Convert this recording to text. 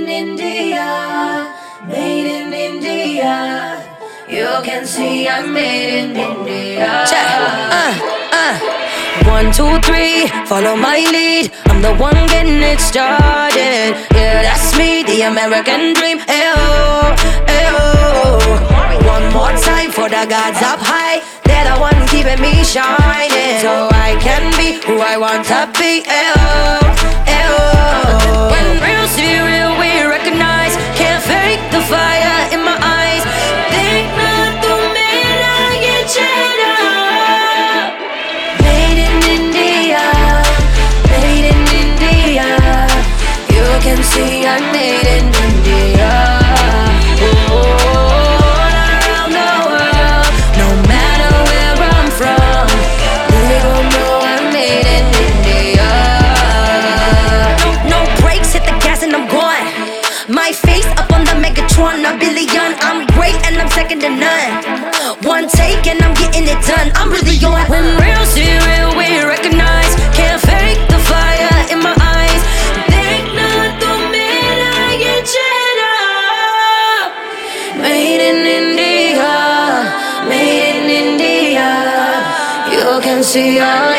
in India, made in India. You can see I'm made in India. Check. 1, 2, 3, follow my lead. I'm the one getting it started. Yeah, that's me, the American dream. Ayo, ayo. One more time for the gods up high. They're the one keeping me shining, so I can be who I want to be. Ayo, ayo. When real see real, we recognize. Can't fake the fire in my eyes. Think not the man I get cheddar. Made in India, made in India. You can see I'm made in India. Oh, all around the world, no matter where I'm from, they gon' know I'm made in India. No brakes, hit the gas and I'm gone. My face up on the Megatron, a billion. I'm great and I'm second to none. One take and I'm getting it done. I'm really on. When real see real, we recognize. Can't fake the fire in my eyes. Think not the man I get cheddar. Made in India, made in India. You can see all